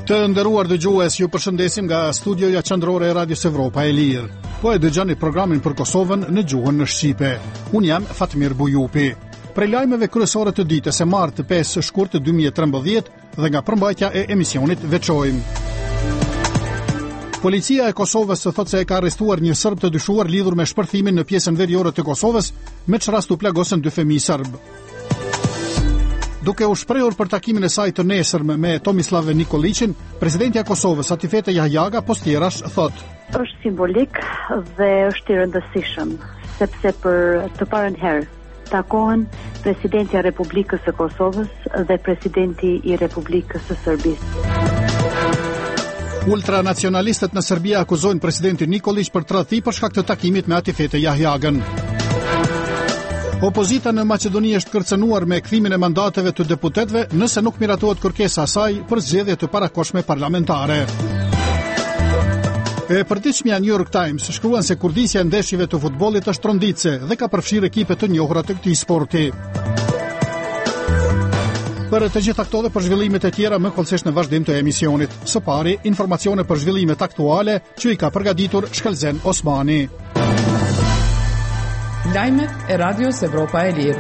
Të nderuar dëgjues, ju përshëndesim nga studioja qendrore e Radios Evropa e Lirë. Po e dëgjoni programin për Kosovën në gjuhën në shqipe. Unë jam Fatmir Bujupi. Prej lajmeve kryesore të ditës e martë 5 shkurt 2013 dhe nga përmbajtja e emisionit veçojmë. Policia e Kosovës thotë se e ka arrestuar një serb të dyshuar lidhur me shpërthimin në pjesën veriore të Kosovës, me çfarë rastu plagosën 2 fëmijë serb. Duke u shprehur për takimin e saj të nesërm me Tomislav Nikolićin, presidentja e Kosovës Atifete Jahjaga postjerash thotë: Është simbolik dhe është i rëndësishëm, sepse për të parën herë takohen presidenti i Republikës së Kosovës dhe presidenti i Republikës së Serbisë. Ultranacionalistët në Serbi akuzojnë presidentin Nikolić për tradhti për shkak të takimit me Atifete Jahjagën. Opozita në Maqedoni është kërcënuar me kthimin e mandateve të deputetëve nëse nuk miratohet kërkesa e saj për zgjedhje të parakohshme parlamentare. E përditshmja New York Times shkruan se kurdisja e ndeshjeve të futbollit është tronditse dhe ka përfshirë ekipe të njohura të këtij sporti. Për të gjitha këto dhe për zhvillimet e tjera më kollësisht në vazhdim të emisionit. Së pari, informacione për zhvillimet aktuale që i ka përgatitur Shkelzen Osmani. Lajmet e Radios Evropa e Lirë.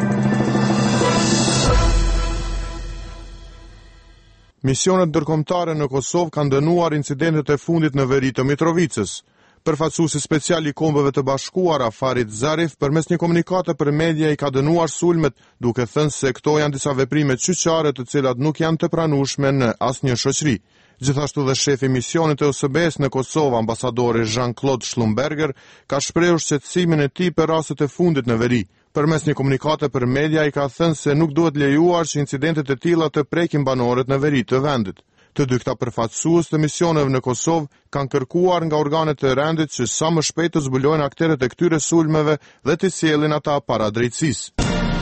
Misionet ndërkombëtare në Kosovë kanë dënuar incidentet e fundit në veri të Mitrovicës. Përfaqësuesi special i Kombëve të Bashkuara Farid Zarif përmes një komunikate për media i ka dënuar sulmet, duke thënë se këto janë disa veprime qyqare të cilat nuk janë të pranueshme në asnjë shoqëri. Gjithashtu dhe shefi misionit e OSBE-s në Kosovë, ambasadori Jean-Claude Schlumberger, ka shprehur shqetësimin e tij për rastet e fundit në veri. Përmes një komunikate për media i ka thënë se nuk duhet lejuar që incidentet e tilla të prekin banorët në veri të vendit. Të dy këta përfaqësues të misioneve në Kosovë kanë kërkuar nga organet e rendit që sa më shpejt të zbulojnë aktorët e këtyre sulmeve dhe të sjellin ata para drejtësisë.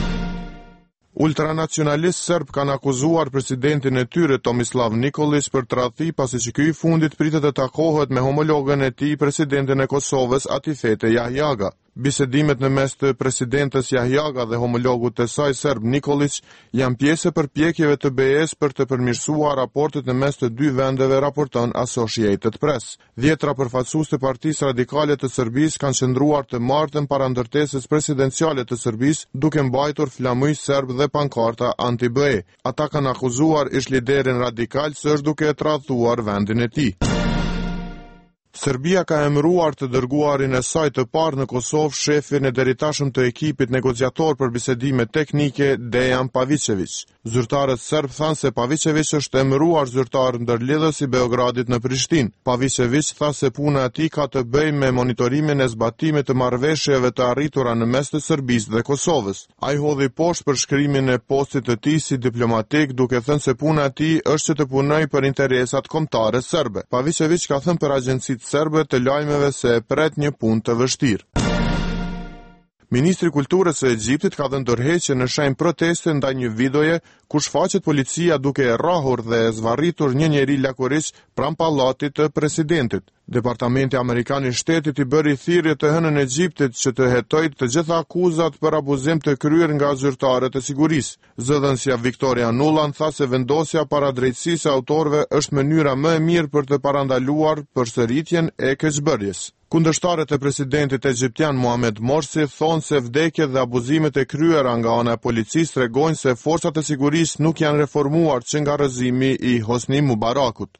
Ultranacionalist serb kanë akuzuar presidentin e tyre Tomislav Nikolić për tradhti pasi që ky i fundit pritet të takohet me homologën e tij, presidentin e Kosovës Atifete Jahjaga. Bisedimet në mes të presidentes Jahjaga dhe homologut të saj serb Nikolić janë pjesë e përpjekjeve të BE-s për të përmirësuar raportet në mes të dy vendeve, raporton Associated Press. 10 përfaqësues të Partisë Radikale të Serbisë kanë qëndruar të martën para ndërtesës presidenciale të Serbisë, duke mbajtur flamuj serb dhe pankarta anti-BE. Ata kanë akuzuar ish liderin radikal se është duke tradhtuar vendin e tij. Serbia ka emëruar të dërguarin e saj të parë në Kosovë shefin e deritashëm të ekipit negociator për bisedime teknike Dejan Pavićević. Zyrtarët serb thanë se Pavićević është emëruar zyrtar ndërlidhës i Beogradit në Prishtinë. Pavićević tha se puna e tij ka të bëjë me monitorimin e zbatimit të marrëveshjeve të arritura në mes të Serbisë dhe Kosovës. Ai hodhi poshtë për shkrimin e postit të tij si diplomatik, duke thënë se puna e tij është që të punojë për interesat kombëtare serbe. Pavićević ka thënë për agjencitë serbe të lajmeve se e pret një punë të vështirë. Ministri Kulturës së Egjiptit ka dhënë dorëheqje në shenjë proteste ndaj një videoje ku shfaqet policia duke e rrahur dhe e zvarritur një njeri lakurisht pranë pallatit të presidentit. Departamenti Amerikan i Shtetit i bëri thirrje të hënën e Egjiptit që të hetojë të gjitha akuzat për abuzim të kryer nga zyrtarët e sigurisë. Zëdhënësia Victoria Nuland tha se vendosja para drejtësisë së autorëve është mënyra më e mirë për të parandaluar përsëritjen e keqbërjes. Kundërshtarët e presidentit egjiptian Mohamed Morsi thonë se vdekjet dhe abuzimet e kryera nga ana e policisë tregojnë se forcat e sigurisë nuk janë reformuar që nga rrëzimi i Hosni Mubarakut.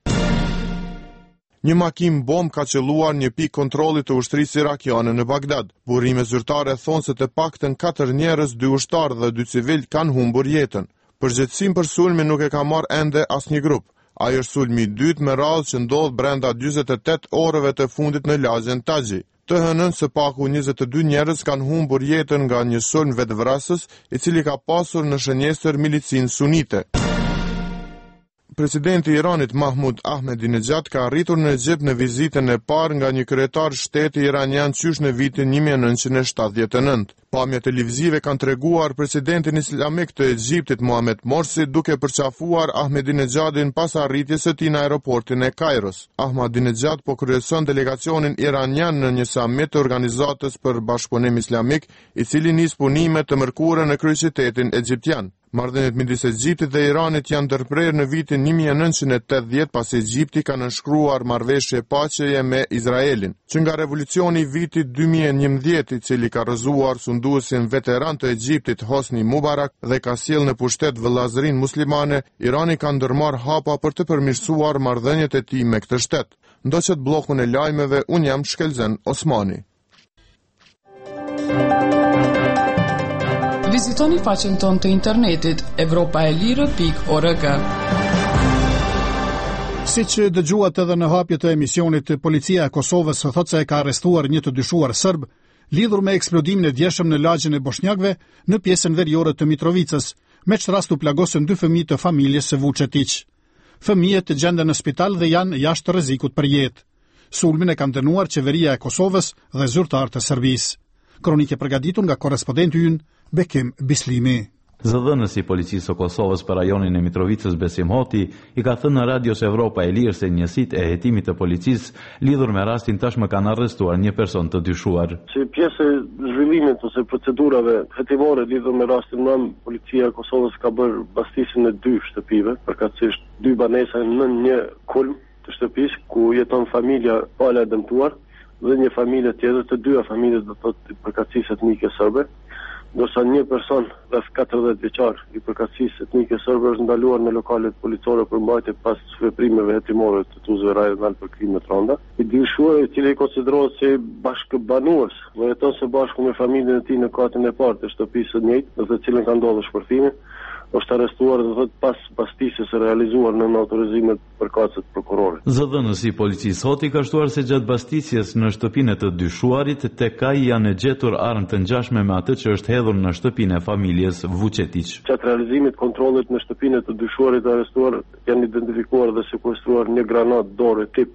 Një makinë bomb ka qelluar një pikë kontrolli të ushtrisë irakiane në Bagdad. Burime zyrtare thonë se të paktën 4 njerëz, 2 ushtarë dhe 2 civil kanë humbur jetën. Përgjegjësinë për sulmin nuk e ka marrë ende asnjë grup. Ai është sulmi i dytë me radhë që ndodh brenda 48 orëve të fundit në lagjen Taxhi. Të hënën së paku 22 njerëz kanë humbur jetën nga një sulm vetvrasës i cili ka pasur në shënjestër milicinë sunite. Presidenti i Iranit Mahmud Ahmadinejad ka arritur në Egjipt në vizitën e parë nga një kryetar shteti iranian qysh në vitin 1979. Pamjet televizive kanë treguar presidentin islamik të Egjiptit Mohamed Morsi duke përqafuar Ahmadinejadin pas arritjes së tij në aeroportin e Kairos. Ahmadinejad po kryeson delegacionin iranian në një summit të organizatës për bashkëpunim islamik, i cili nis punime të mërkure në kryeqytetin egjiptian. Marrëdhëniet midis Egjiptit dhe Iranit janë ndërprerë në vitin 1980 pasi Egjipti ka nënshkruar marrëveshje paqeje me Izraelin. Që nga revolucioni i vitit 2011, i cili ka rrëzuar sunduesin veteran të Egjiptit Hosni Mubarak dhe ka sjellë në pushtet vëllazërinë muslimane, Irani ka ndërmarrë hapa për të përmirësuar marrëdhëniet e tij me këtë shtet. Ndoqët bllokun e lajmeve, unë jam Shkelzen Osmani. Vizitoni faqen tonë të internetit evropaelire.org. Siç dëgjuat edhe në hapje të emisionit, policia e Kosovës thotë se ka arrestuar një të dyshuar serb lidhur me eksplodimin e djeshëm në lagjen e bosnjakëve në pjesën veriore të Mitrovicës, me që rast u plagosën 2 fëmijë të familjes së Vučetić. Fëmijët gjenden në spital dhe janë jashtë rrezikut për jetë. Sulmin e ka dënuar qeveria e Kosovës dhe zyrtarët e Serbisë. Kronikë e përgatitur nga korrespondenti ynë Bekim Bislimi. Zëdhënësi i policisë së Kosovës për rajonin e Mitrovicës Besim Hoti i ka thënë në Radios Evropa e Lirë se njësitë e hetimit të policisë lidhur me rastin tashmë kanë arrestuar një person të dyshuar. Si pjesë e zhvillimit ose procedurave hetimore lidhur me rastin më, policia e Kosovës ka bërë bastisjen e 2 shtëpive, përkatësisht 2 banesa në një kulm të shtëpisë ku jeton familja pala e dëmtuar dhe një familje tjetër, të 2 familjet do të thotë përkatësisë etnike serbe. Ndërsa një person rreth 40 vjeçar i përkatësisë etnike serbe është ndaluar në lokalet policore për mbajtje pas veprimeve hetimore të Tuzëve Rajonal për krime të rënda. I dyshuar, i cili konsiderohet si bashkëbanues, dhe jeton së bashku me familjen e tij në katin e parë të shtëpisë së njëjtë, në të cilën ka ndodhur shpërthimi, është arrestuar dhe pas bastisjes së realizuar në autorizimet përkatëse të prokurorit. Zëdhënësi i policisë Hoti ka shtuar se gjatë bastisjes në shtëpinë të dyshuarit, tek ai janë gjetur armë të ngjashme me atë që është hedhur në shtëpinë e familjes Vučetić. Gjatë realizimit kontrollit në shtëpinë të dyshuarit arrestuar, janë identifikuar dhe sekuestruar një granatë dorë tip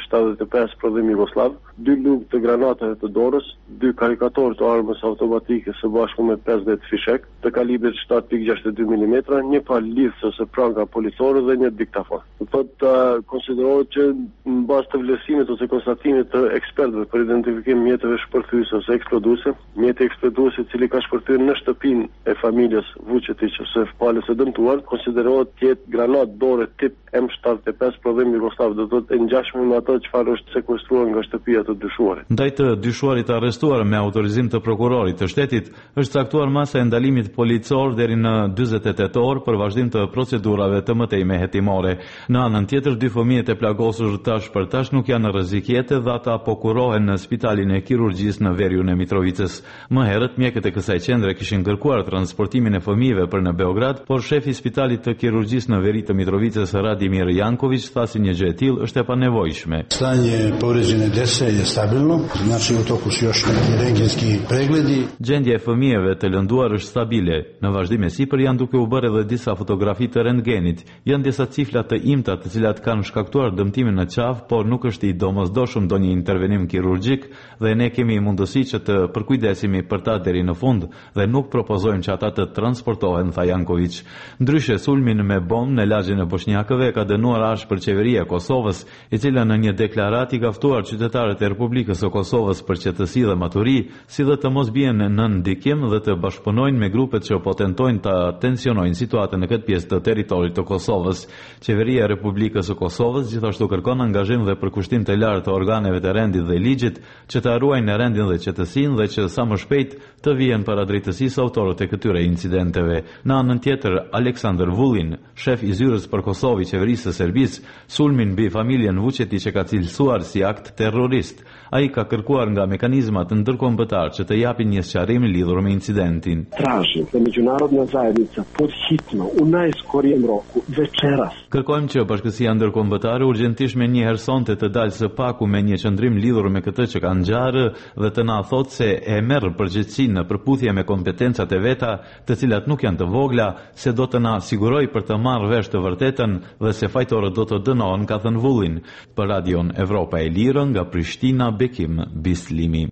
M75 prodhim jugosllav, 2 lugë të granatave të dorës, 2 karikatorë të armës automatike së bashku me 50 fishek të kalibrit 7.62 mm, një palë lidhës ose pranga policore dhe një diktafon. Konsiderohet që në bazë të vlerësimit ose konstatimit të ekspertëve për identifikim mjeteve shpërthyese ose eksploduese, mjeti eksploduesi i cili ka shpërthyer në shtëpinë e familjes Vučetić ose palës së dëmtuar, konsiderohet të jetë granatë dorë tip M75 prodhim jugosllav, do të thotë e ngjashme me ato çfarë është sekuestruar nga shtëpia të dyshuarit. Ndaj të dyshuarit arrestuar me autorizim të prokurorit të shtetit, është caktuar masa e ndalimit policor deri në 48 orë për vazhdim të procedurave të mëtejme hetimore. Në anën tjetër, 2 fëmijët e plagosur tash për tash nuk janë në rrezik jete dhe ata po kurohen në spitalin e kirurgjisë në veriun e Mitrovicës. Më herët, mjekët e kësaj qendre kishin kërkuar transportimin e fëmijëve për në Beograd, por shefi i spitalit të kirurgjisë në veri të Mitrovicës, Radimir Janković, tha se një gjë e tillë është e panevojshme. Stanje povređene dece je stabilno, znači u toku su još neki rentgenski pregledi. Gjendja e fëmijëve të lënduar është stabile. Në vazhdim e sipër janë duke u bërë edhe disa fotografi të rentgenit. Janë disa cifra të imta të cilat kanë shkaktuar dëmtimin në qafë, por nuk është i domosdoshëm ndonjë intervenim kirurgjik dhe ne kemi mundësi që të përkujdesemi për ta deri në fund dhe nuk propozojmë që ata të transportohen, tha Janković. Ndryshe, sulmin me bombë në lagjen e bosnjakëve ka dënuar ashpër qeveria e Kosovës, e cila në një deklaratë i ka ftuar qytetarët e Republikës së Kosovës për qetësi dhe maturi, si dhe të mos bien në ndikim dhe të bashkëpunojnë me grupet që po tentojnë ta tensionojnë situatën në këtë pjesë të territorit të Kosovës. Qeveria e Republikës së Kosovës gjithashtu kërkon angazhim dhe përkushtim të lartë të organeve të rendit dhe ligjit që të ruajnë rendin dhe qetësinë dhe që sa më shpejt të vijnë para drejtësisë autorët e këtyre incidenteve. Në anën tjetër, Aleksandar Vulin, shef i zyrës për Kosovë i qeverisë së Serbisë, sulmin mbi familjen Vučetić e ka cilësuar si akt terrorist. Ai ka kërkuar nga mekanizmat ndërkombëtar që të japin një sqarim lidhur me incidentin. Tražim da međunarodna zajednica pod hitno u najskorijem roku večeras. Kërkojmë që bashkësia ndërkombëtare urgjentisht me një herë sonte të dalë së paku me një qëndrim lidhur me këtë që ka ngjarë dhe të na thotë se e merr përgjegjësinë në përputhje me kompetencat e veta, të cilat nuk janë të vogla, se do të na sigurojë për të marrë vesh të vërtetën dhe se fajtorët do të dënohen, ka thënë Vullin. Për Radion Evropa e Lirë nga Prishtina, Bekim Bislimi.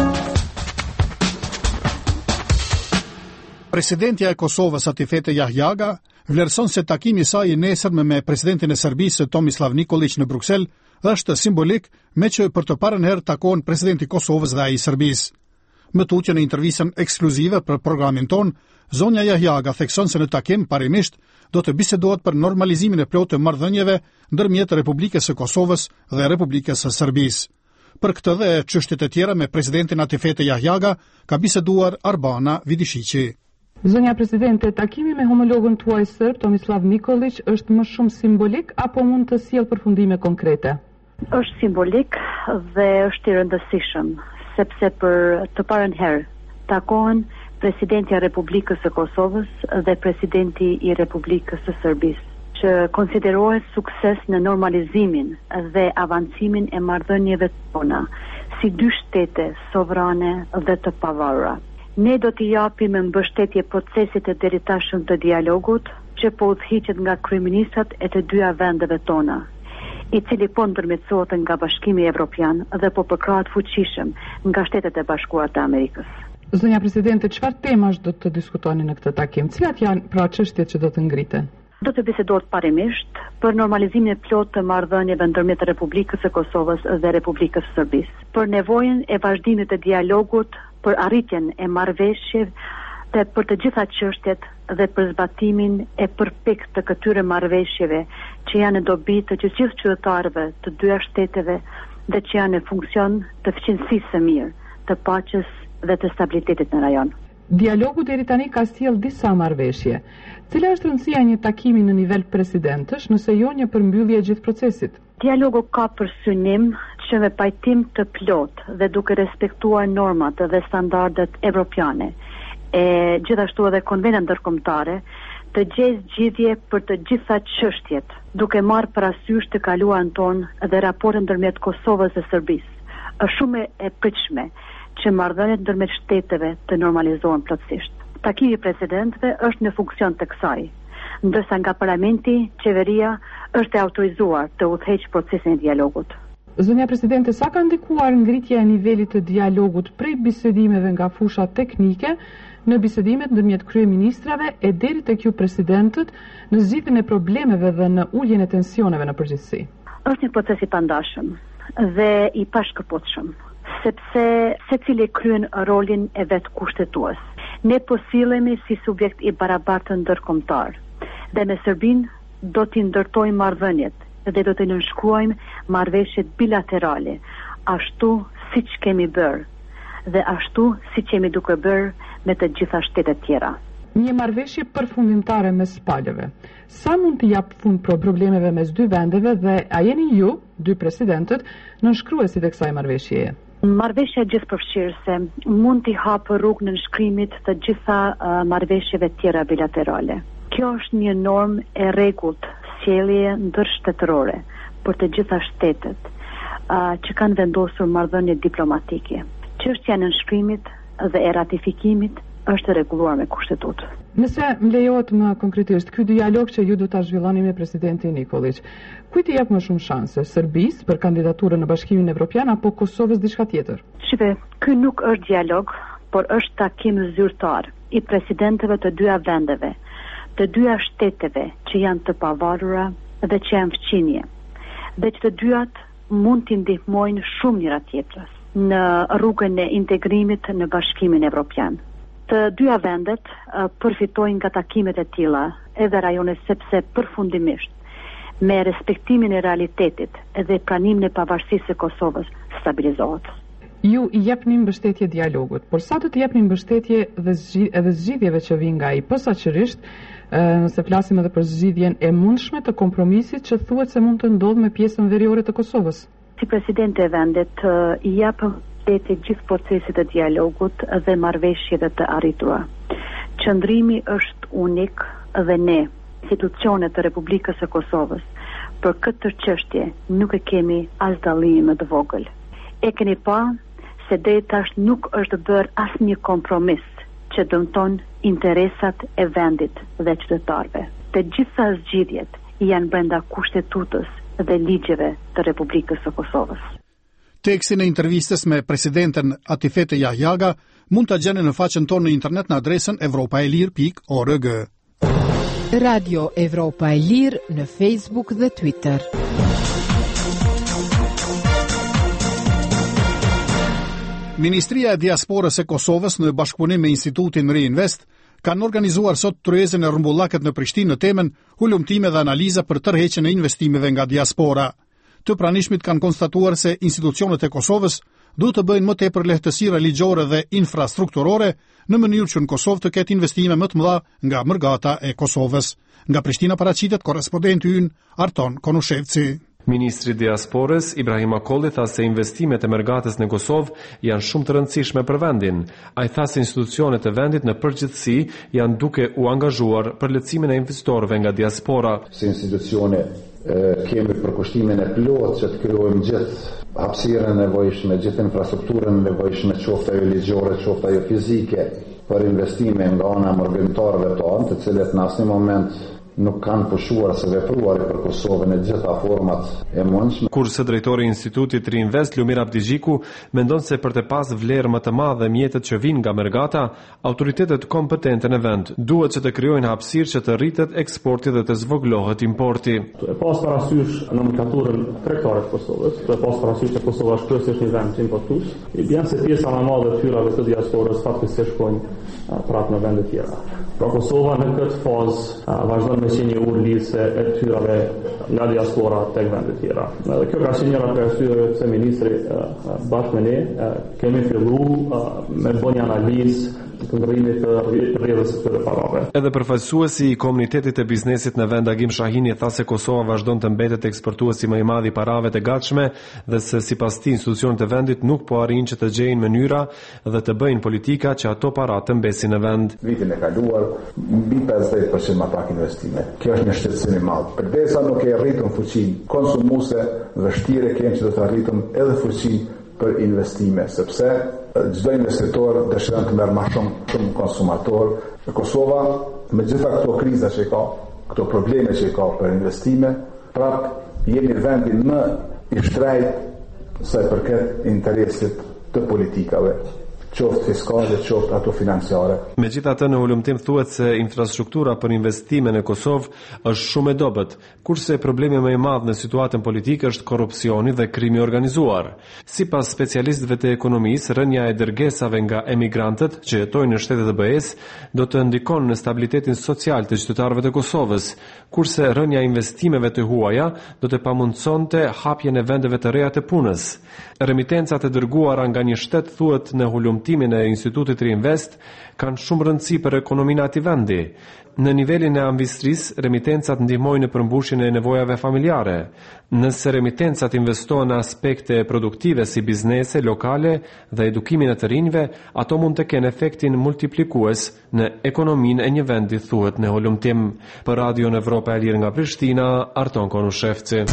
Presidentja e Kosovës Atifete Jahjaga vlerëson se takimi I saj I nesërme me presidentin e Serbisë Tomislav Nikolić në Bruksel është simbolik, me që për të parën herë takohen presidenti I Kosovës dhe ai I Serbisë. Më tutje në intervistën ekskluzive për programin ton, zonja Jahjaga thekson se në takim parimisht do të bisedohet për normalizimin e plotë të marrëdhënieve ndërmjet Republikës së Kosovës dhe Republikës së Serbisë. Për këtë dhe çështjet e tjera me presidentin Atifete Jahjaga ka biseduar Arbana Vidishiqi. Zonja Presidente, takimi me homologën tuaj serb Tomislav Nikolić është më shumë simbolik apo mund të sjellë përfundime konkrete? Është simbolik dhe është I rëndësishëm, sepse për të parën herë takohen presidenti I Republikës së Kosovës dhe presidenti I Republikës së Serbisë, që konsiderohet sukses në normalizimin dhe avancimin e marrëdhënieve tona si dy shtete sovrane dhe të pavarura. Ne do t'i japim mbështetje procesit e deritashëm të dialogut që po udhëhiqet nga kryeministrat e të dyja vendeve tona, I cili po ndërmjetësohet nga Bashkimi Evropian dhe po përkrahet fuqishëm nga Shtetet e Bashkuara të Amerikës. Zonja Presidente, çfarë temash do të diskutoni në këtë takim? Cilat janë pra çështjet që do të ngriten? Do të bisedohet parimisht për normalizimin e plotë të marrëdhënieve ndërmjet Republikës së Kosovës dhe Republikës së Serbisë, për nevojën e vazhdimit të dialogut, për arritjen e marrëveshjeve dhe për të gjitha çështjet dhe për zbatimin e përpikt të këtyre marrëveshjeve që janë në dobi të gjithë qytetarëve të dyja shteteve dhe që janë në funksion të fqinësisë së mirë, të paqes dhe të stabilitetit në rajon. Dialogu deri tani ka sjellë disa marrëveshje. Cila është rëndësia e një takimi në nivel presidentësh nëse jo një përmbyllje e gjithë procesit? Dialogu ka për synim që me pajtim të plotë dhe duke respektuar normat dhe standardet evropiane, e gjithashtu edhe konvenat ndërkombëtare, të gjejë zgjidhje për të gjitha çështjet, duke marrë parasysh të kaluarën tonë dhe raportin ndërmjet Kosovës dhe Serbisë. Është shumë e pritshme që marrëdhëniet ndërmjet shteteve të normalizohen plotësisht. Takimi I presidentëve është në funksion të kësaj, ndërsa nga parlamenti, qeveria është e autorizuar të udhëheqë procesin e dialogut. Zonja Presidente, sa ka ndikuar ngritja e nivelit të dialogut prej bisedimeve nga fusha teknike në bisedimet ndërmjet kryeministrave e deri tek ju presidentët në zgjidhjen e problemeve dhe në uljen e tensioneve në përgjithësi? Është një proces I pandashëm dhe I pashkëputshëm, sepse secili kryen rolin e vet kushtetues. Ne po sillemi si subjekt I barabartë ndërkombëtar dhe me Serbinë do t'i ndërtojmë marrëdhëniet dhe do të nënshkruajmë marrëveshjet bilaterale, ashtu siç kemi bërë dhe ashtu siç jemi duke bërë me të gjitha shtetet tjera. Një marrëveshje përfundimtare mes palëve. Sa mund të jap fund problemeve mes dy vendeve dhe a jeni ju, dy presidentët, nënshkruesit e kësaj marrëveshjeje? Marrëveshja gjithëpërfshirëse mund t'i hapë rrugë në nënshkrimit të gjitha marrëveshjeve tjera bilaterale. Kjo është një normë e rregullt sjellje ndërshtetërore për të gjitha shtetet që kanë vendosur marrëdhënie diplomatike. Çështja e nënshkrimit dhe e ratifikimit është rregulluar me kushtetutë. Nëse më lejohet më konkretisht, ky dialog që ju do ta zhvilloni me presidentin Nikolić, kujt I jep më shumë shanse, Serbisë për kandidaturën në Bashkimin Evropian apo Kosovës diçka tjetër? Shive, ky nuk është dialog, por është takim zyrtar I presidentëve të dyja vendeve, të dyja shteteve që janë të pavarura dhe që janë fqinje, dhe që të dyjat mund t'i ndihmojnë shumë njëra tjetrës në rrugën e integrimit në Bashkimin Evropian. Të dyja vendet përfitojnë nga takimet e tilla edhe rajonet sepse përfundimisht me respektimin e realitetit dhe pranimin e pavarësisë së Kosovës stabilizohet. Ju I jepni mbështetje dialogut, por sa do të jepni mbështetje edhe zgjidhjeve që vijnë nga ai, posaçërisht nëse flasim edhe për zgjidhjen e mundshme të kompromisit që thuhet se mund të ndodhë me pjesën veriore të Kosovës? Si presidente e vendit I jap mbështetje gjithë procesit të dialogut dhe marrëveshjeve të arritura. Qëndrimi është unik dhe ne, institucionet të Republikës së Kosovës, për këtë çështje nuk e kemi as dallim të vogël. E keni pa se deri tash nuk është bërë asnjë kompromis që dëmton interesat e vendit dhe qytetarëve. Të gjitha zgjidhjet janë brenda kushtetutës dhe ligjeve të Republikës së Kosovës. Tekstin e intervistës me presidenten Atifete Jahjaga mund ta gjeni në faqen tonë në internet në adresën evropaelir.org. Radio Evropa e Lirë në Facebook dhe Twitter. Ministria e Diasporës e Kosovës në bashkëpunim me Institutin Reinvest kanë organizuar sot tryezën e rrumbullakët në Prishtinë në temën hulumtime dhe analiza për tërheqjen e investimeve nga diaspora. Të pranishmit kanë konstatuar se institucionet e Kosovës duhet të bëjnë më tepër lehtësira ligjore dhe infrastrukturore në mënyrë që në Kosovë të ketë investime më të mëdha nga mërgata e Kosovës. Nga Prishtina paraqitet korrespondenti ynë Arton Konushevci. Ministri i Diasporës Ibrahim Akolli tha se investimet e mërgatës në Kosovë janë shumë të rëndësishme për vendin. Ai tha se institucionet e vendit në përgjithësi janë duke u angazhuar për lehtësimin e investorëve nga diaspora. Si institucione kemi përkushtimin e plot që të krijojmë gjithë hapësirën e nevojshme, gjithë infrastrukturën e nevojshme, qoftë ajo ligjore, qoftë ajo fizike, për investime nga ana morgëntarëve tonë, të cilët në asnjë moment nuk kanë pushuar se vepruar për Kosovën në gjitha format e mundshme. Kurse drejtori i Institutit Reinvest Lumir Abdigjiku mendon se për të pas vlerë më të madhe mjetet që vijnë nga mërgata, autoritetet kompetente në vend duhet që të krijojnë hapësirë që të rritet eksporti dhe të zvoglohet importi. E pas parasysh nomenklaturën tregtare të Kosovës, e pas parasysh që Kosova është kryesisht një vend importues, janë se pjesa më e madhe e fyrave të diasporës faktikisht shkojnë prapë në vende tjera. Pra Kosova në këtë fazë vazhdon me qenë një urlise e tyrave nga diaspora tek vende tjera. Dhe kjo ka qenë njëra prej arsyeve pse ministri bashkë me ne kemi filluar me bënë analizë të ndërrimit të rrjedhës së këtyre parave. Edhe përfaqësuesi i komunitetit të biznesit në vend Agim Shahini tha se Kosova vazhdon të mbetet eksportuesi më i madh i parave të gatshme dhe se sipas tij institucionet e vendit nuk po arrin që të gjejnë mënyra dhe të bëjnë politika që ato para të mbesin në vend. Vitin e kaluar mbi 50% më pak investime. Kjo është një shqetësim i madh. Përdesa nuk e rritëm fuqinë konsumuese, vështirë kemi që të arritëm edhe fuqinë për investime, sepse çdo investitor dëshiron të merr më shumë konsumator. Në Kosova, me gjitha këto kriza që ka, këto probleme që ka për investime, prap jemi vendi më i shtrejt sa i përket interesit të politikave, qoftë fiskale, qoftë ato financiare. Megjithatë, në ulëmtim thuhet se infrastruktura për investime në Kosovë është shumë e dobët, kurse problemi më i madh në situatën politike është korrupsioni dhe krimi organizuar. Sipas specialistëve të ekonomisë, rënja e dërgesave nga emigrantët që jetojnë në Shtetet e BE-s do të ndikon në stabilitetin social të qytetarëve të Kosovës, kurse rënja e investimeve të huaja do të pamundësonte hapjen e vendeve të reja të punës. Remitencat e dërguara nga një shtet thuhet në hulumtimin e Institutit Reinvest kanë shumë rëndësi për ekonominë e atij vendi. Në nivelin e ambistrisë, remitencat ndihmojnë në përmbushjen e nevojave familjare. Nëse remitencat investohen në aspekte produktive si biznese lokale dhe edukimin e të rinjve, ato mund të kenë efektin multiplikues në ekonominë e një vendi, thuhet në hulumtim. Për Radion Evropa e Lirë nga Prishtina, Arton Konushevci.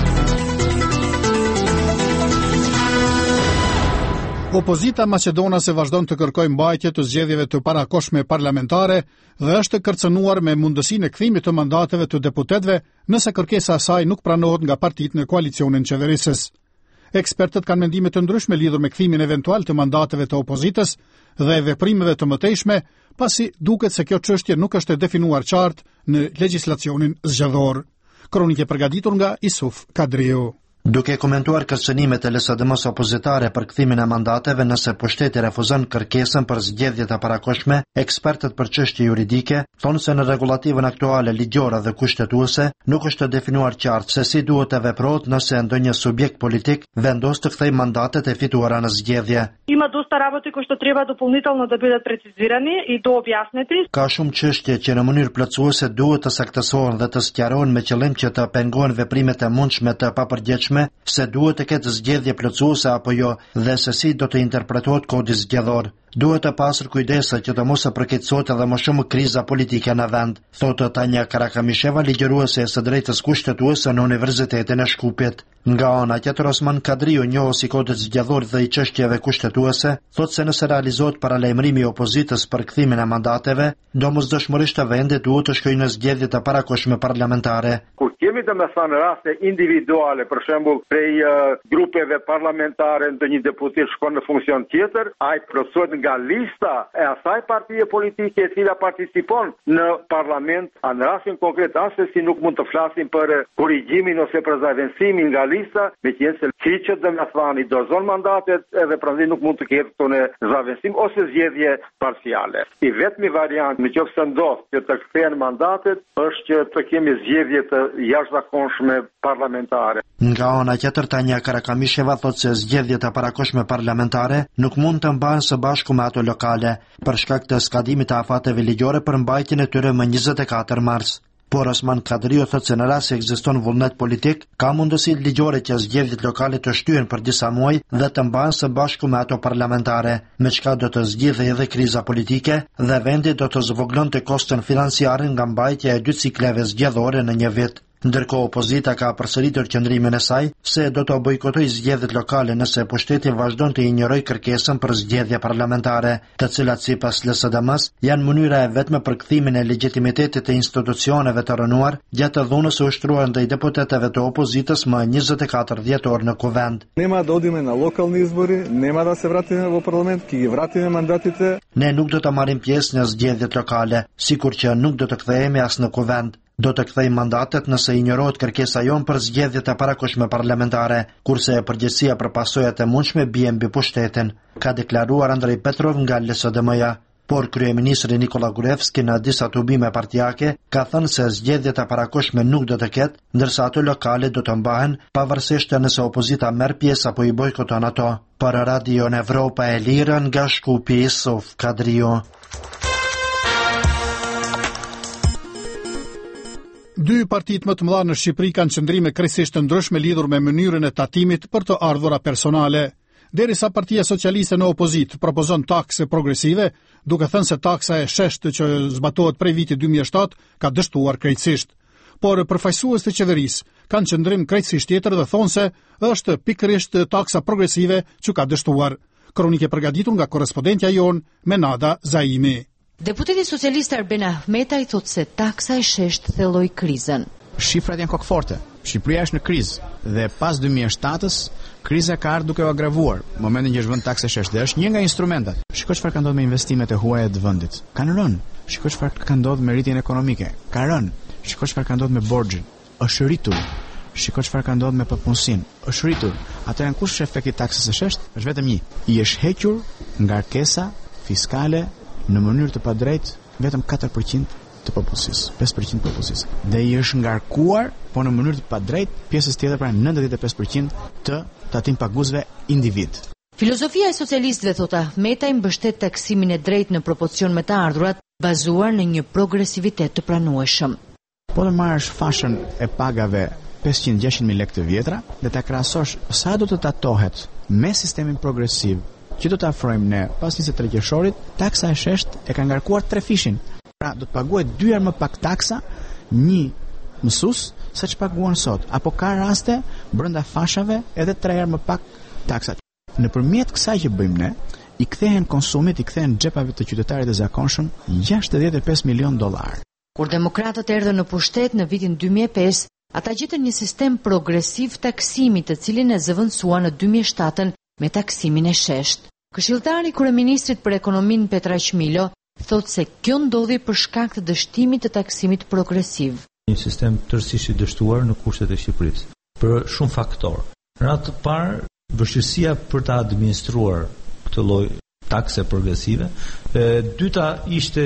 Opozita maqedonase vazhdon të kërkojë mbajtje të zgjedhjeve të parakohshme parlamentare dhe është kërcënuar me mundësinë e kthimit të mandateve të deputetëve nëse kërkesa e saj nuk pranohet nga partitë në koalicionin qeverisës. Ekspertët kanë mendime të ndryshme lidhur me kthimin eventual të mandateve të opozitës dhe veprimeve të mëtejshme, pasi duket se kjo çështje nuk është e definuar qartë në legjislacionin zgjedhor. Kronikë e përgatitur nga Isuf Kadriu. Duke komentuar kërcënimet e LSDM-s opozitare për kthimin e mandateve nëse pushteti refuzon kërkesën për zgjedhjet e parakohshme, ekspertët për çështje juridike thonë se në rregullativën aktuale ligjore dhe kushtetuese nuk është definuar qartë se si duhet të veprohet nëse ndonjë subjekt politik vendos të kthejë mandatet e fituara në zgjedhje. Има доста работи кои што треба дополнително да бидат прецизирани и дообјаснети. Ka shumë çështje që në mënyrë plotësuese duhet të saktësohen dhe të sqarohen me qëllim që të pengohen veprimet e mundshme të papërgjegjshme, se duhet të ketë zgjedhje plotësuese apo jo dhe se si do të interpretohet kodi zgjedhor. Duhet të pasur kujdese që të mos përkeqësohet edhe më shumë kriza politike në vend, thotë Tanja Karakamisheva, ligjëruese së drejtës kushtetuese në Universitetin e Shkupit. Nga ana tjetër, Osman Kadriu, njohës i kodit zgjedhor dhe i çështjeve kushtetuese, thotë se nëse realizohet paralajmërimi i opozitës për kthimin e mandateve, domosdoshmërisht vendi duhet të shkojë në zgjedhje të parakohshme parlamentare. Kur kemi domethënë raste individuale, për shembull prej grupeve parlamentare ndonjë deputet shkon në funksion tjetër, ai plotësohet nga lista e asaj partie politike e cila participon në parlament. Në rastin konkret si nuk mund të flasim për korrigjimin ose për zaventësimin nga lista, me qenë se siçet domethënë i dozon mandatet edhe prandaj nuk mund të ketë tonë zaventësim ose zgjedhje parciale. I vetmi variant nëse ndodh që të kthehen mandatet është që të kemi zgjedhje të jashtëzakonshme parlamentare. Nga ana tjetër, Tanja Karakamisheva thotë se zgjedhjet e parakohshme parlamentare nuk mund të mbahen së bashku me ato lokale, për shkak të skadimit të afateve ligjore për mbajtjen e tyre më 24 mars. Por Osman Kadriu thotë se në rast se ekziston vullnet politik, ka mundësi ligjore që zgjedhjet lokale të shtyhen për disa muaj dhe të mbahen së bashku me ato parlamentare, me çka do të zgjidhej edhe kriza politike dhe vendi do të zvoglonte koston financiar nga mbajtja e dy cikleve zgjedhore në një vit. Ndërkohë opozita ka përsëritur qëndrimin e saj se do të bojkotojë zgjedhjet lokale nëse pushteti vazhdon të injorojë kërkesën për zgjedhje parlamentare, të cilat sipas LSDM-s janë mënyra e vetme për kthimin e legjitimitetit të institucioneve të rënuar gjatë dhunës së ushtruar ndaj deputetëve të opozitës më 24 dhjetor në kuvend. Нема да одиме на локални избори, нема да се вратиме во парламент, ќе ги вратиме мандатите. Ne nuk do të marrim pjesë në zgjedhjet lokale, sikur që nuk do të kthehemi as në kuvend. Do të kthejmë mandatet nëse injorohet kërkesa jon për zgjedhjet e parakohshme parlamentare, kurse përgjegjësia për pasojat e mundshme bie mbi pushtetin, ka deklaruar Andrej Petrov nga LSDM-ja. Por kryeministri Nikola Gruevski në disa tubime partijake ka thënë se zgjedhjet e parakohshme nuk do të ketë, ndërsa ato lokale do të mbahen pavarësisht nëse opozita merr pjesë apo i bojkoton ato. Për Radio Evropa e Lirë nga Shkupi, Sof Kadriu. Dy partitë më të mëdha në Shqipëri kanë qëndrime krejtësisht të ndryshme lidhur me mënyrën e tatimit për të ardhura personale. Derisa Partia Socialiste në opozit propozon takse progresive, duke thënë se taksa e sheshtë që zbatohet prej vitit 2007 ka dështuar krejtësisht. Por përfaqësues të qeverisë kanë qëndrim krejtësisht tjetër dhe thonë se është pikërisht taksa progresive që ka dështuar. Kronike përgatitur nga korrespondentja jon Menada Zaimi. Deputeti socialist Arben Ahmetaj thotë se taksa e sheshtë thelloi krizën. Shifrat janë kokëforte. Shqipëria është në krizë dhe pas 2007-s kriza ka ardhur duke u agravuar. Momentin që është vënë taksa e sheshtë dhe është një nga instrumentat. Shikoj çfarë ka ndodhur me investimet e huaja të vendit. Kanë rënë. Shikoj çfarë ka ndodhur me rritjen ekonomike. Ka rënë. Shikoj çfarë ka ndodhur me borxhin. Është rritur. Shikoj çfarë ka ndodhur me papunësinë. Është rritur. Atëherë kush është efekti taksës së sheshtë? Është vetëm një. I është hequr ngarkesa fiskale në mënyrë të padrejtë vetëm 4% të popullsisë, 5% të popullsisë. Dhe i është ngarkuar, po në mënyrë të padrejtë pjesës tjetër, pra 95% të tatim paguesve individ. Filozofia e socialistëve, thot Ahmetaj, mbështet taksimin e drejtë në propocion me të ardhurat, bazuar në një progresivitet të pranueshëm. Po të marrësh fashën e pagave 500-600.000 lekë të vjetra dhe ta krahasosh sa do të tatohet me sistemin progresiv që do të afrojmë ne pas 23 qershorit, taksa e sheshtë e ka ngarkuar 3 fishin. Pra do të paguhet 2 herë më pak taksa një mësues sa që paguan sot, apo ka raste brenda fashave edhe 3 herë më pak taksa. Nëpërmjet kësaj që bëjmë ne, i kthehen konsumit, i kthehen xhepave të qytetarit e zakonshëm $65 milion. Kur demokratët erdhën në pushtet në vitin 2005, ata gjetën një sistem progresiv taksimi, të cilin e zëvendësua në 2007 me taksimin e sheshtë. Këshilltari kryeministrit për ekonominë Petra Qmilo thotë se kjo ndodhi për shkak të dështimit të taksimit progresiv. Një sistem tërësisht i dështuar në kushtet e Shqipërisë për shumë faktorë. Në radhë të parë, vështirësia për ta administruar këtë lloj takse progresive. Dyta ishte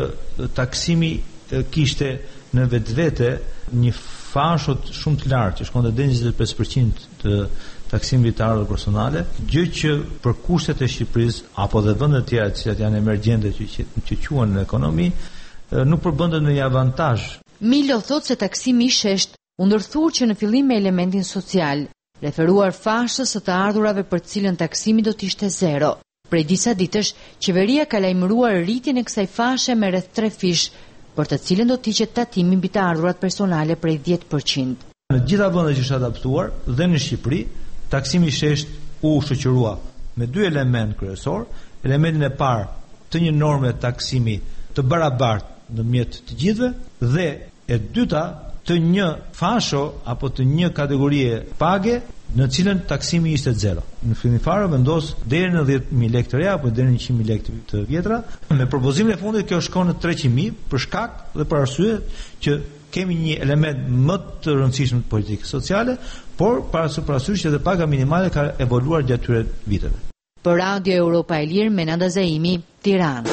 që taksimi kishte në vetvete një fashot shumë të lartë, që shkonte deri 25% të taksimit të ardhurave personale, gjë që për kushtet e Shqipërisë apo dhe vende të tjera që janë emergjente që quhen në ekonomi, nuk përbëndet në një avantazh. Milo thotë se taksimi i sheshtë u ndërthur që në fillim me elementin social, referuar fashës së të ardhurave për cilën taksimi do të ishte 0. Prej disa ditësh, qeveria ka lajmëruar rritjen e kësaj fashe me rreth 3 fish, për të cilën do të hiqet tatimi mbi të ardhurat personale prej 10%. Në gjitha vendet që është adaptuar dhe në Shqipëri, taksimi shesht u shoqërua me dy element kryesor. Elementin e parë të një norme taksimi të barabartë ndërmjet të gjithëve dhe e dyta të një fasho apo të një kategorie page në cilën taksimi ishte zero. Në fillim fare vendos deri në 10.000 lekë të reja apo deri në 100.000 lekë të vjetra. Me propozimin e fundit kjo shkon në 300.000 për shkak dhe për arsye që kemi një element më të rëndësishëm të politikës sociale, por parasysh që edhe paga minimale ka evoluar gjatë këtyre viteve. Për Radio Europa e Lirë, Menanda Zaimi, Tiranë.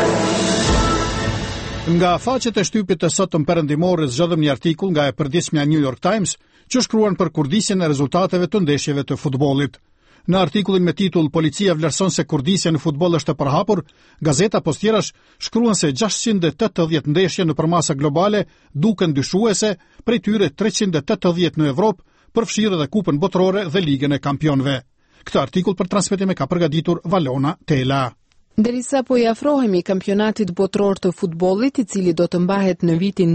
Nga faqet e shtypit të sotëm perëndimore zgjodhëm një artikull nga e përditshmja New York Times që shkruan për kurdisjen e rezultateve të ndeshjeve të futbollit. Në artikullin me titull Policia vlerëson se kurdisja në futboll është e përhapur, gazeta postjerash shkruan se 680 ndeshje në përmasa globale duken dyshuese, prej tyre 380 në Evropë, përfshirë edhe Kupën Botërore dhe Ligën e Kampionëve. Këtë artikull për transmetim e ka përgatitur Valona Tela. Derisa po i afrohemi kampionatit botror të futbollit, i cili do të mbahet në vitin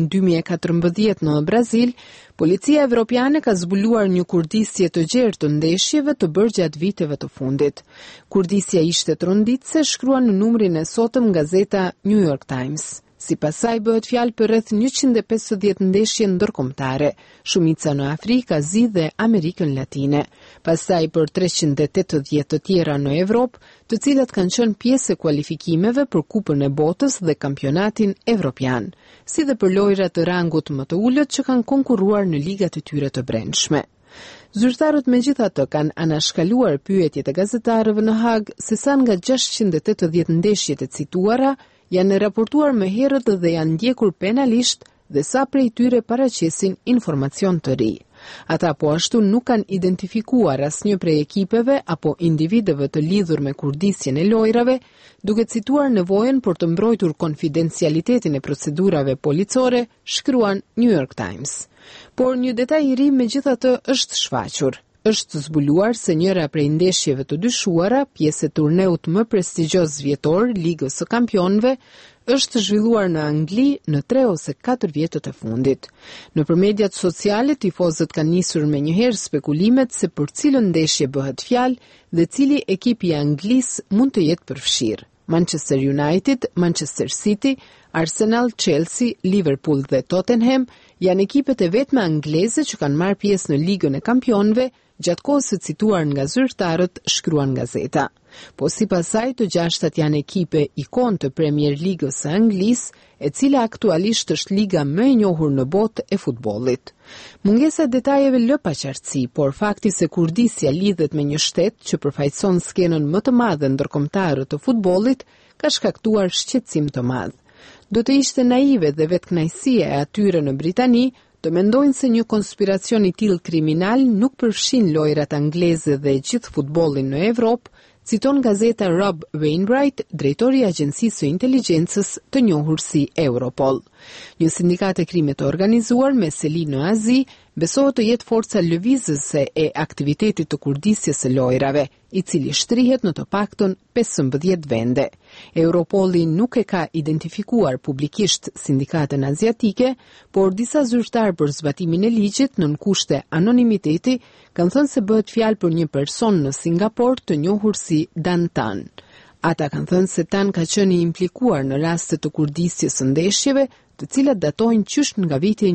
2014 në Brazil, Policia Evropiane ka zbuluar një kurdisje të gjerë të ndeshjeve të bërë gjatë viteve të fundit. Kurdisja ishte tronditse, shkruan në numrin e sotëm gazeta New York Times. Sipas saj bëhet fjalë për rreth 150 ndeshje ndërkombëtare, shumica në Afrikë, Azi dhe Amerikën Latine. Pastaj për 380 të tjera në Evropë, të cilat kanë qenë pjesë e kualifikimeve për Kupën e Botës dhe Kampionatin Evropian, si dhe për lojra të rangut më të ulët që kanë konkurruar në ligat e tyre të brendshme. Zyrtarët megjithatë kanë anashkaluar pyetjet e gazetarëve në Hag se sa nga 680 ndeshjet e cituara janë raportuar më herët dhe janë ndjekur penalisht dhe sa prej tyre paraqesin informacion të ri. Ata po ashtu nuk kanë identifikuar asnjë prej ekipeve apo individëve të lidhur me kurdisjen e lojrave, duke cituar nevojën për të mbrojtur konfidencialitetin e procedurave policore, shkruan New York Times. Por një detaj i ri megjithatë është shfaqur. Është zbuluar se njëra prej ndeshjeve të dyshuara, pjesë e turneut më prestigjioz vjetor, Ligës së Kampionëve, është zhvilluar në Angli në 3 ose 4 vjetët e fundit. Nëpër mediat sociale, tifozët kanë nisur menjëherë spekulimet se për cilën ndeshje bëhet fjalë dhe cili ekip i Anglisë mund të jetë përfshirë. Manchester United, Manchester City, Arsenal, Chelsea, Liverpool dhe Tottenham janë ekipet e vetme angleze që kanë marrë pjesë në Ligën e Kampionëve, gjatë kohës së cituar nga zyrtarët, shkruan gazeta. Po sipas saj, të gjashtat janë ekipe ikon të Premier Ligës së Anglisë, e cila aktualisht është liga më e njohur në botë e futbollit. Mungesa e detajeve lë pa qartësi, por fakti se kurdisja lidhet me një shtet që përfaqëson skenën më të madhe ndërkombëtare të futbollit ka shkaktuar shqetësim të madh. Do të ishte naive dhe vetkënaqësia e atyre në Britani të mendojnë se një konspiracion i tillë kriminal nuk përfshin lojrat angleze dhe gjithë futbollin në Evropë, citon gazeta Rob Wainwright, drejtori i Agjencisë së Inteligjencës të njohur si Europol. Një sindikat e krimit të organizuar me seli në Azi besohet të jetë forca lëvizëse e aktivitetit të kurdisjes së lojrave, i cili shtrihet në të paktën 15 vende. Europoli nuk e ka identifikuar publikisht sindikatën aziatike, por disa zyrtar për zbatimin e ligjit nën kushte anonimiteti kanë thënë se bëhet fjalë për një person në Singapur të njohur si Dan Tan. Ata kanë thënë se Tan ka qenë i implikuar në raste të kurdisjes së ndeshjeve, të cilat datojnë qysh nga viti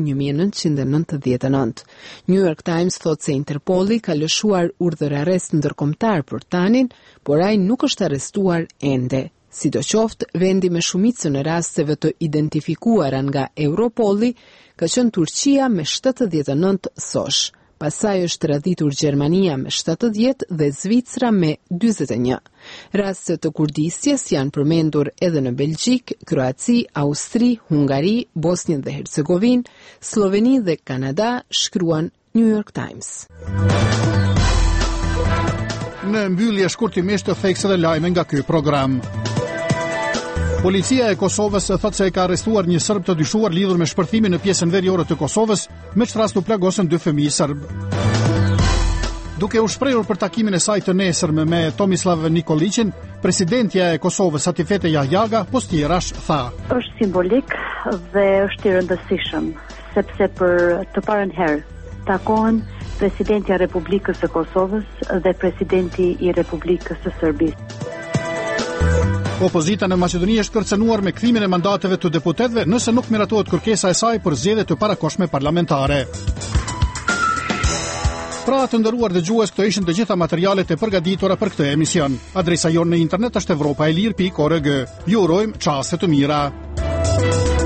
1999. New York Times thotë se Interpoli ka lëshuar urdhër arrest ndërkombëtar për Tanin, por ai nuk është arrestuar ende. Sidoqoftë, vendi me shumicën e rasteve të identifikuara nga Europoli ka qenë Turqia me 79 sosh. Pastaj është radhitur Gjermania me 70 dhe Zvicra me 41. Rastet të kurdisjes janë përmendur edhe në Belgjik, Kroaci, Austri, Hungari, Bosnjë dhe Hercegovinë, Sloveni dhe Kanada, shkruan New York Times. Në mbyllje shkurtimisht të thekse dhe lajme nga ky program. Policia e Kosovës thotë se e ka arrestuar një serb të dyshuar lidhur me shpërthimin në pjesën veriore të Kosovës, me çfarë u plagosën 2 fëmijë serb. Duke u shprehur për takimin e saj të nesërme me Tomislav Nikolićin, presidentja e Kosovës Atifete Jahjaga postjerash tha: Është simbolik dhe është i rëndësishëm, sepse për të parën herë takohen Presidentja e Republikës së Kosovës dhe Presidenti i Republikës së Serbisë. Opozita në Maqedoni është kërcënuar me kthimin e mandateve të deputetëve nëse nuk miratohet kërkesa e saj për zgjedhje të parakohshme parlamentare. Pra të nderuar dëgjues, këto ishin të gjitha materialet e përgatitura për këtë emision. Adresa jonë në internet është evropaelir.org. Ju urojmë çaste të mira.